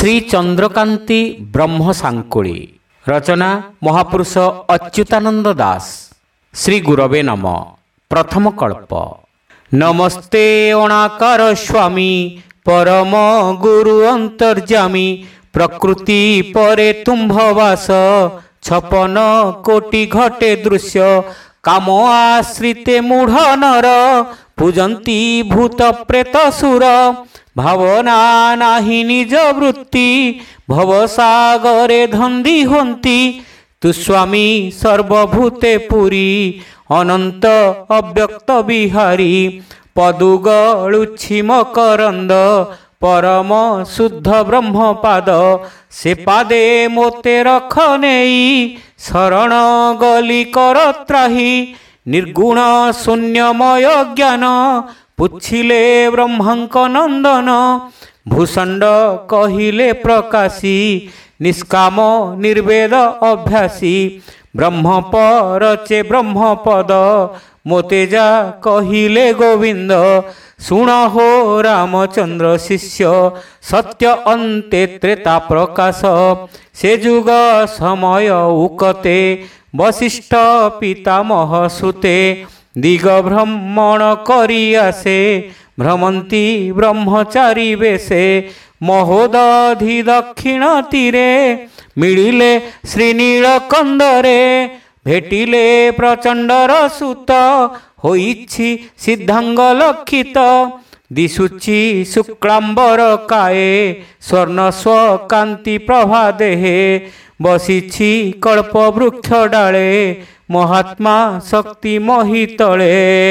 श्री चंद्रकांती ब्रह्म सांकुली। रचना महापुरुष अच्युतानंद दास। श्री गुरवे नम। प्रथम कल्प। नमस्ते अणाकार स्वामी परम गुरु अंतर्जामी। प्रकृति परे तुम्भवास 56 कोटि घटे दृश्य। काम आश्रिते मूढ़ नर पूजंती भूत प्रेत सुर। भावना नाही निज वृत्ति भवसागरे धंदी होंती। तु स्वामी सर्वभूते पुरी अनंत अव्यक्त बिहारी। पदुगलुछि मकरंद परम शुद्ध ब्रह्म पाद। से पादे मोते रख नेई शरण गली कर त्राही। निर्गुण शून्यमय ज्ञान पुछिले ब्रह्मंक नंदन। भूषंड कहिले प्रकाशी निष्काम निर्वेद अभ्यासी। ब्रह्म परचे ब्रह्म पद मोते जा कहिले गोविंद। सुण हो रामचंद्र शिष्य सत्य अन्ते त्रेता प्रकाश। से जुग समय उकते वशिष्ठ पितामह सुते। दिग भ्रमण करी आसे भ्रमंती ब्रह्मचारी बेसे। महोदधि दक्षिण तीरे मिलिले श्रीनीलकंदरे। भेटिले प्रचंडर सुत होइछि सिद्धांग लक्षित। दिशुछि शुक्लांबर काये स्वर्ण स्वकांति प्रभा देहे। बसिछि कल्प वृक्ष डाले महात्मा शक्ति मोहितले।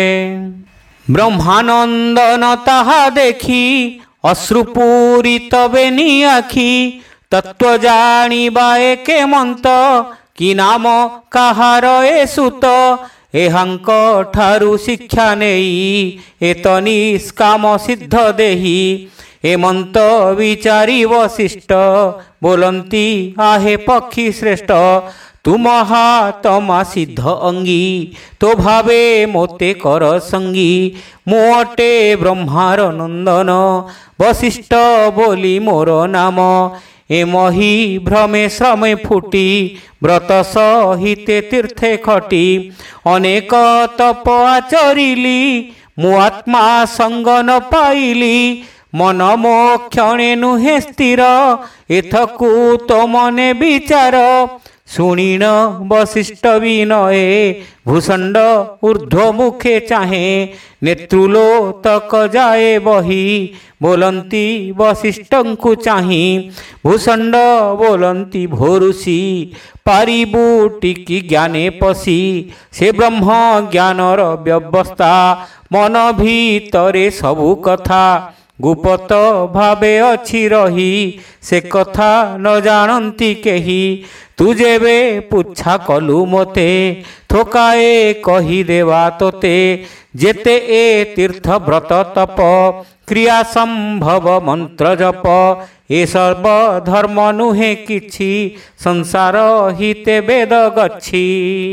ब्रह्मानंदन ताहा देखी अश्रुपूरित बेनी आखी। तत्व जानिबा एके मंत कि नाम काहार ए सुत। एहांक ठारु शिक्षा नेई एत निष्काम सिद्ध देही। हेमंत विचारी वशिष्ठ बोलंती आहे पक्षी श्रेष्ठ। तुम हातमा सिद्ध अंगी तो भावे मोते कर संगी। मोटे ब्रह्मार नंदन वशिष्ठ बोली मोर नाम। एमहि भ्रमे श्रमे फुटी व्रत सहिते तीर्थे खटी। अनेक तप आचरिली मु आत्मा संग न पाइली। मन मो क्षणे नुहे स्थिर एथकु तो मने विचार। शुणिन वशिष्ठ विनये भूषंड ऊर्ध्व मुखे चाहे। नेत्रुलो तक जाए बही बोलंती वशिष्ठंकु चाही। भूषंड बोलंती भोरुषि पारिबु टिकी ज्ञाने पसी। से ब्रह्म ज्ञानर व्यवस्था मन भीतरे सबु कथा। गुप्त भावे अच्छी रही से कथा न जानती केही। तू जेबे पुछा कलु मोते थोकाए कही देवा तोते। जेते ए तीर्थ व्रत तप क्रिया संभव मंत्र जप। ए सर्व धर्म नुहे किछि संसार हिते वेद गच्छी।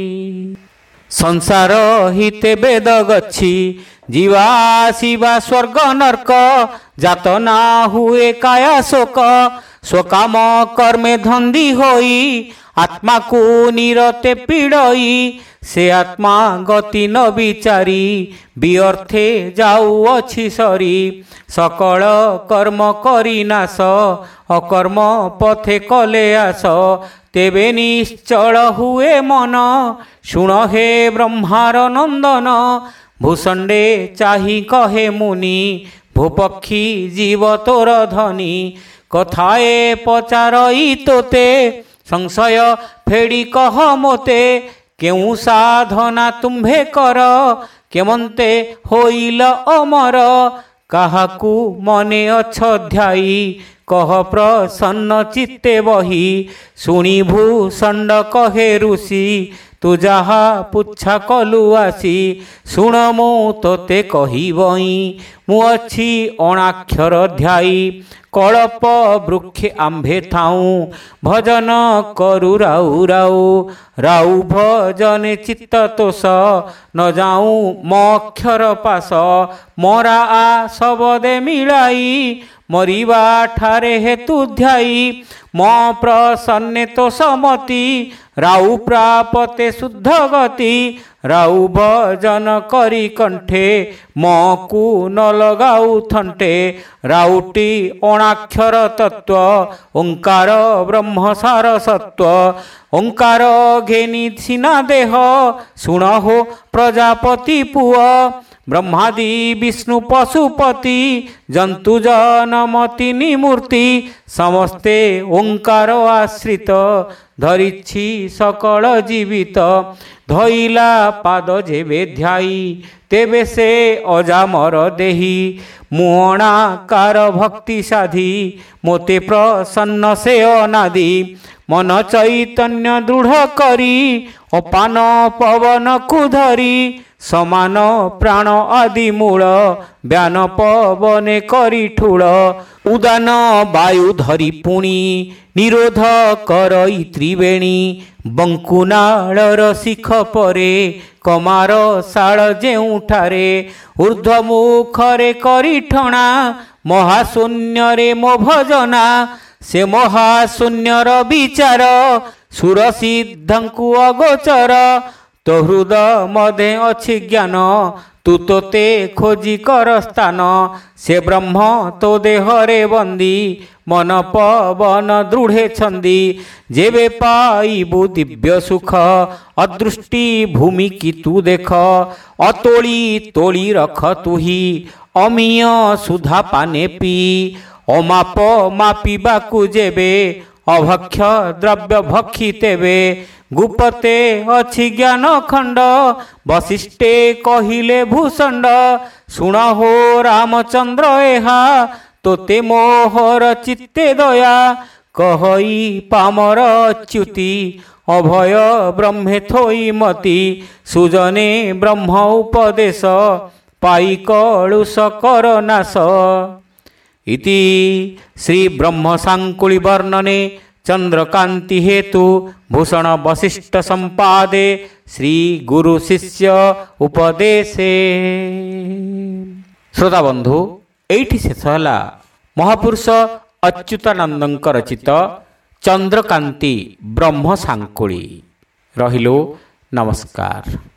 संसार हिते वेद गच्छी। जीवा शिवा स्वर्ग नर्क जातना हुए काया शोक। स्वकाम कर्मे धंदी होई आत्मा को निरते पीड़ई। से आत्मा गति न विचारी व्यर्थे जाऊ अछि सरी। सकल कर्म करी नाश अकर्म पथे कले आस। तेबे निश्चल हुए मन शुण हे ब्रह्मार नंदन। भूषंडे चाही कहे मुनि भूपक्षी जीव तोर धनी। कथाए पचारई तोते संशय फेड़ी कह मोते। केउ साधना तुम्भे कर केमंते होइल अमर। काहाकू मने अछध्यायी कह प्रसन्न चित्ते बही। शुणी भूषंड कहे ऋषि तू जहा पुछा कलु आसी। शुण मु तोते कहिबई ମୁଁ ଅଛି ଅଣାକ୍ଷର ଧ୍ୟାଇ କଳ୍ପ ବୃକ୍ଷେ ଆମ୍ଭେ ଥାଉଁ ଭଜନ କରୁ ରାଉ ରାଉ ରାଉ ଭଜନେ ଚିତ୍ତ ତୋଷ ନ ଯାଉଁ ମୋ ଅକ୍ଷର ପାଶ ମରା ଆ ଶବଦେ ମିଳାଇ ମରିବା ଠାରେ ହେତୁ ଧ୍ୟାଇ ମୋ ପ୍ରସନ୍ନେ ତୋ ସମତି ରାଉ ପ୍ରାପତେ ଶୁଦ୍ଧ ଗତି ରାଉ ଭଜନ କରି କଣ୍ଠେ ମକୁ ନ ଲଗାଉ ଥଣ୍ଟେ ରାଉଟି ଅଣାକ୍ଷର ତତ୍ତ୍ୱ ଓଙ୍କାର ବ୍ରହ୍ମସାର ସତ୍ତ୍ୱ ଓଙ୍କାର ଘେନି ସିନା ଦେହ ଶୁଣ ହୋ ପ୍ରଜାପତି ପୁଅ ବ୍ରହ୍ମାଦି ବିଷ୍ଣୁ ପଶୁପତି ଜନ୍ତୁ ଜନମତିନି ମୂର୍ତ୍ତି ସମସ୍ତେ ଓଙ୍କାର ଆଶ୍ରିତ ଧରିଛି ସକଳ ଜୀବିତ ଧଇଲା ପାଦ ଯେବେ ଧ୍ୟାଇ ତେବେ ସେ ଅଜାମର ଦେହି ମୁଁ ଅଣାକାର ଭକ୍ତି ସାଧି ମୋତେ ପ୍ରସନ୍ନ ସେ ଅନାଦି ମନ ଚୈତନ୍ୟ ଦୃଢ଼ କରି ଅପାନ ପବନକୁ ଧରି ସମାନ ପ୍ରାଣ ଆଦି ମୂଳ ବ୍ୟାନ ପବନେ କରି ଠୁଳ ଉଦାନ ବାୟୁ ଧରି ପୁଣି ନିରୋଧ କରଇ ତ୍ରିବେଣୀ ବଙ୍କୁନାଳର ଶିଖ ପରେ କମାର ଶାଳ ଯେଉଁଠାରେ ଊର୍ଦ୍ଧ୍ୱମୁଖରେ କରି ଠଣା ମହାଶୂନ୍ୟରେ ମୋ ଭଜନା ସେ ମହାଶୂନ୍ୟର ବିଚାର ସୁରସିଦ୍ଧଙ୍କୁ ଅଗୋଚର ତୋ ହୃଦ ମଧେ ଅଛି ଜ୍ଞାନ ତୁ ତୋତେ ଖୋଜି କର ସ୍ଥାନ ସେ ବ୍ରହ୍ମ ତୋ ଦେହରେ ବନ୍ଦୀ ମନ ପବନ ଦୃଢ଼େ ଛନ୍ଦି ଯେବେ ପାଇବୁ ଦିବ୍ୟ ସୁଖ ଅଦୃଷ୍ଟି ଭୂମି କି ତୁ ଦେଖ ଅତୋଳି ତୋଳି ରଖ ତୁହି ଅମିୟ ସୁଧା ପାନେ ପି ଅମାପ ମାପିବାକୁ ଯେବେ ଅଭକ୍ଷ ଦ୍ରବ୍ୟ ଭକ୍ଷି ତେବେ ଗୁପତେ ଅଛି ଜ୍ଞାନ ଖଣ୍ଡ ବଶିଷ୍ଠେ କହିଲେ ଭୂଷଣ୍ଡ ଶୁଣ ହୋ ରାମଚନ୍ଦ୍ର ଏହା ତୋତେ ମୋହର ଚିତ୍ତେ ଦୟା କହଇ ପାମର ଚ୍ୟୁତି ଅଭୟ ବ୍ରହ୍ମେ ଥୋଇ ମତି ସୁଜନେ ବ୍ରହ୍ମ ଉପଦେଶ ପାଇ କଳୁଷ କର ନାଶ ଇତି ଶ୍ରୀ ବ୍ରହ୍ମ ସାଙ୍କୁଳି ବର୍ଣ୍ଣନେ ଚନ୍ଦ୍ରକାନ୍ତି ହେତୁ ଭୂଷଣ ବଶିଷ୍ଠ ସମ୍ପାଦେ ଶ୍ରୀ ଗୁରୁ ଶିଷ୍ୟ ଉପଦେଶେ। ଶ୍ରୋତା ବନ୍ଧୁ, ଏଇଠି ଶେଷ ହେଲା ମହାପୁରୁଷ ଅଚ୍ୟୁତାନନ୍ଦଙ୍କ ରଚିତ ଚନ୍ଦ୍ରକାନ୍ତି ବ୍ରହ୍ମ ସାଙ୍କୁଳି। ରହିଲୁ, ନମସ୍କାର।